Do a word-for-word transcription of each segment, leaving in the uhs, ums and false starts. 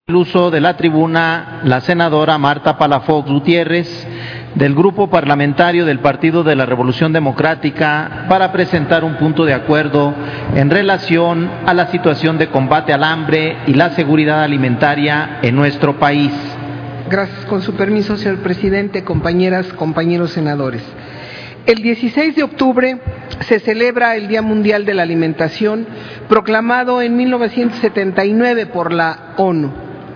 El uso de la tribuna la senadora Marta Palafox Gutiérrez, del Grupo Parlamentario del Partido de la Revolución Democrática, para presentar un punto de acuerdo en relación a la situación de combate al hambre y la seguridad alimentaria en nuestro país. Gracias. Con su permiso, señor presidente, compañeras, compañeros senadores. El dieciséis de octubre se celebra el Día Mundial de la Alimentación, proclamado en mil novecientos setenta y nueve por la ONU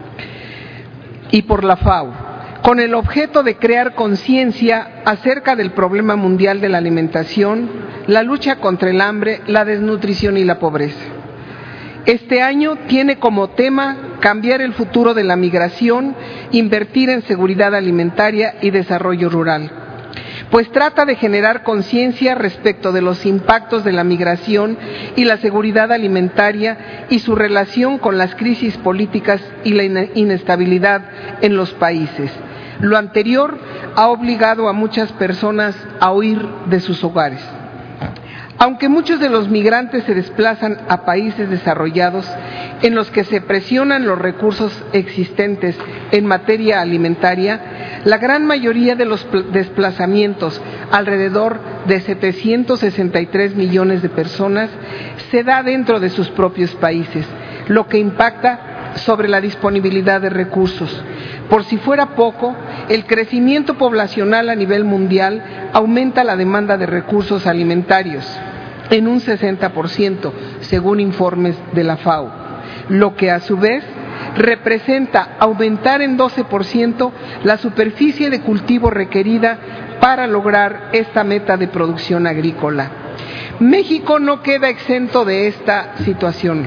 y por la FAO, con el objeto de crear conciencia acerca del problema mundial de la alimentación, la lucha contra el hambre, la desnutrición y la pobreza. Este año tiene como tema cambiar el futuro de la migración, invertir en seguridad alimentaria y desarrollo rural, pues trata de generar conciencia respecto de los impactos de la migración y la seguridad alimentaria y su relación con las crisis políticas y la inestabilidad en los países. Lo anterior ha obligado a muchas personas a huir de sus hogares. Aunque muchos de los migrantes se desplazan a países desarrollados en los que se presionan los recursos existentes en materia alimentaria, la gran mayoría de los desplazamientos, alrededor de setecientos sesenta y tres millones de personas, se da dentro de sus propios países, lo que impacta sobre la disponibilidad de recursos. Por si fuera poco, el crecimiento poblacional a nivel mundial aumenta la demanda de recursos alimentarios en un sesenta por ciento, según informes de la FAO, lo que a su vez representa aumentar en doce por ciento la superficie de cultivo requerida para lograr esta meta de producción agrícola. México no queda exento de esta situación.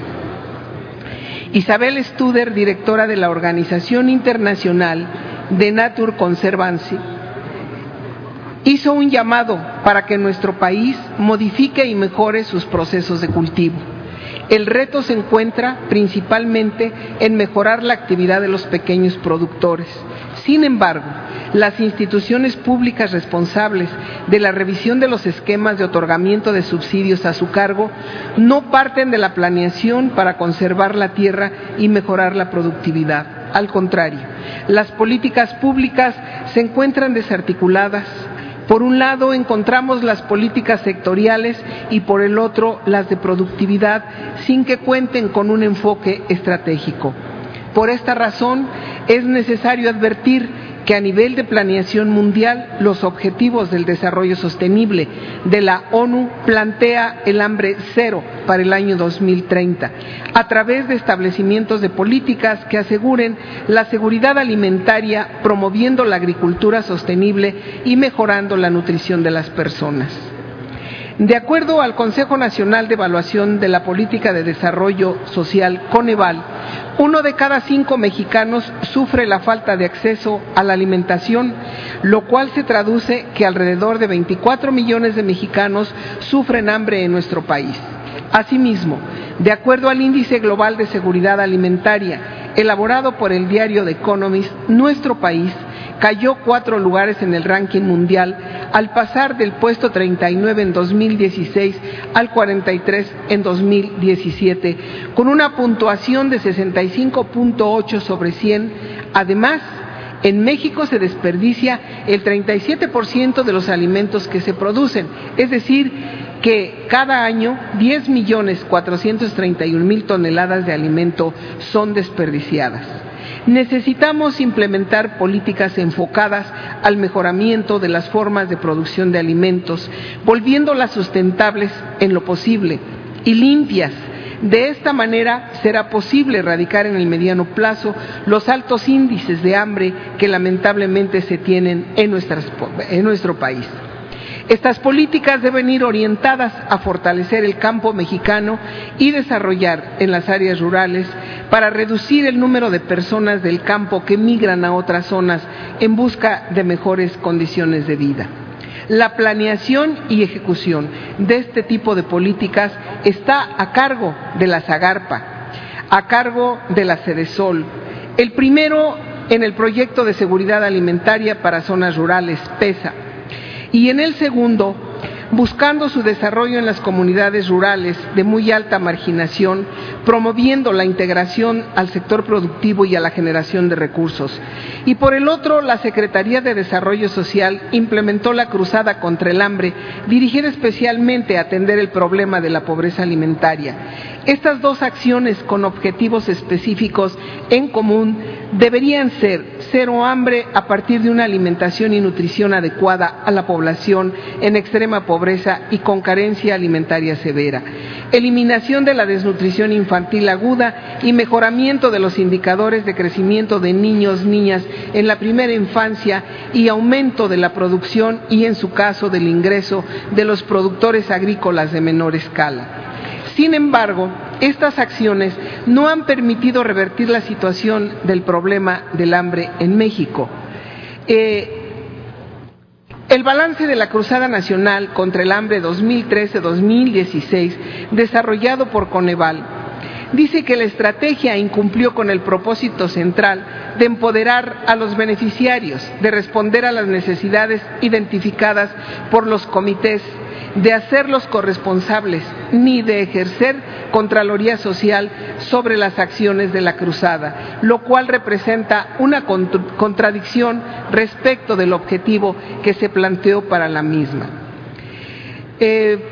Isabel Studer, directora de la Organización Internacional de Nature Conservancy, hizo un llamado para que nuestro país modifique y mejore sus procesos de cultivo. El reto se encuentra principalmente en mejorar la actividad de los pequeños productores. Sin embargo, las instituciones públicas responsables de la revisión de los esquemas de otorgamiento de subsidios a su cargo no parten de la planeación para conservar la tierra y mejorar la productividad. Al contrario, las políticas públicas se encuentran desarticuladas. Por un lado encontramos las políticas sectoriales y por el otro las de productividad, sin que cuenten con un enfoque estratégico. Por esta razón es necesario advertir que a nivel de planeación mundial, los objetivos del desarrollo sostenible de la ONU plantea el hambre cero para el año dos mil treinta, a través de establecimientos de políticas que aseguren la seguridad alimentaria, promoviendo la agricultura sostenible y mejorando la nutrición de las personas. De acuerdo al Consejo Nacional de Evaluación de la Política de Desarrollo Social, Coneval, uno de cada cinco mexicanos sufre la falta de acceso a la alimentación, lo cual se traduce que alrededor de veinticuatro millones de mexicanos sufren hambre en nuestro país. Asimismo, de acuerdo al Índice Global de Seguridad Alimentaria, elaborado por el diario The Economist, nuestro país cayó cuatro lugares en el ranking mundial al pasar del puesto treinta y nueve en dos mil dieciséis al cuarenta y tres en dos mil diecisiete, con una puntuación de sesenta y cinco punto ocho sobre cien. Además, en México se desperdicia el treinta y siete por ciento de los alimentos que se producen, es decir, que cada año diez millones cuatrocientos treinta y un mil toneladas de alimento son desperdiciadas. Necesitamos implementar políticas enfocadas al mejoramiento de las formas de producción de alimentos, volviéndolas sustentables en lo posible y limpias. De esta manera será posible erradicar en el mediano plazo los altos índices de hambre que lamentablemente se tienen en, nuestras, en nuestro país. Estas políticas deben ir orientadas a fortalecer el campo mexicano y desarrollar en las áreas rurales para reducir el número de personas del campo que migran a otras zonas en busca de mejores condiciones de vida. La planeación y ejecución de este tipo de políticas está a cargo de la Zagarpa, a cargo de la Sedesol. El primero en el proyecto de seguridad alimentaria para zonas rurales, PESA, y en el segundo buscando su desarrollo en las comunidades rurales de muy alta marginación, promoviendo la integración al sector productivo y a la generación de recursos. Y por el otro, la Secretaría de Desarrollo Social implementó la Cruzada contra el Hambre, dirigida especialmente a atender el problema de la pobreza alimentaria. Estas dos acciones con objetivos específicos en común deberían ser cero hambre a partir de una alimentación y nutrición adecuada a la población en extrema pobreza y con carencia alimentaria severa, eliminación de la desnutrición infantil aguda y mejoramiento de los indicadores de crecimiento de niños, niñas en la primera infancia y aumento de la producción y, en su caso, del ingreso de los productores agrícolas de menor escala. Sin embargo, estas acciones no han permitido revertir la situación del problema del hambre en México. Eh, el balance de la Cruzada Nacional contra el Hambre dos mil trece a dos mil dieciséis, desarrollado por Coneval, dice que la estrategia incumplió con el propósito central de empoderar a los beneficiarios, de responder a las necesidades identificadas por los comités, de hacerlos corresponsables, ni de ejercer contraloría social sobre las acciones de la cruzada, lo cual representa una contradicción respecto del objetivo que se planteó para la misma. Eh,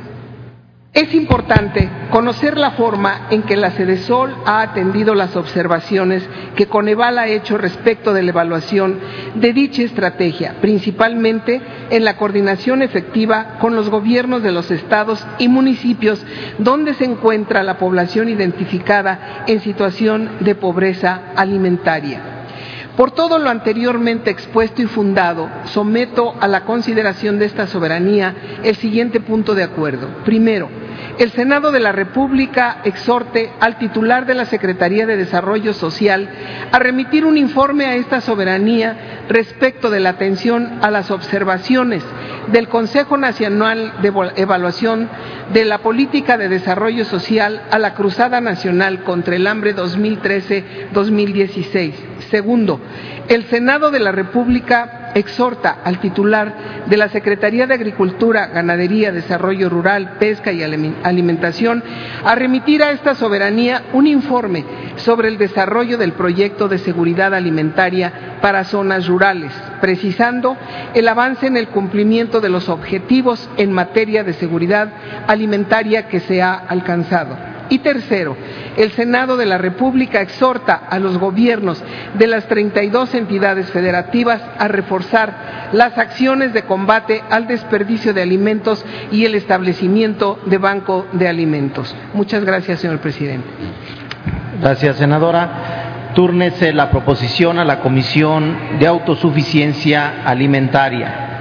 Es importante conocer la forma en que la Sedesol ha atendido las observaciones que Coneval ha hecho respecto de la evaluación de dicha estrategia, principalmente en la coordinación efectiva con los gobiernos de los estados y municipios donde se encuentra la población identificada en situación de pobreza alimentaria. Por todo lo anteriormente expuesto y fundado, someto a la consideración de esta soberanía el siguiente punto de acuerdo. Primero, el Senado de la República exhorte al titular de la Secretaría de Desarrollo Social a remitir un informe a esta soberanía respecto de la atención a las observaciones del Consejo Nacional de Evaluación de la Política de Desarrollo Social a la Cruzada Nacional contra el Hambre dos mil trece a dos mil dieciséis. Segundo, el Senado de la República exhorta al titular de la Secretaría de Agricultura, Ganadería, Desarrollo Rural, Pesca y Alimentación a remitir a esta soberanía un informe sobre el desarrollo del proyecto de seguridad alimentaria para zonas rurales, precisando el avance en el cumplimiento de los objetivos en materia de seguridad alimentaria que se ha alcanzado. Y tercero, el Senado de la República exhorta a los gobiernos de las treinta y dos entidades federativas a reforzar las acciones de combate al desperdicio de alimentos y el establecimiento de banco de alimentos. Muchas gracias, señor presidente. Gracias, senadora. Túrnese la proposición a la Comisión de Autosuficiencia Alimentaria.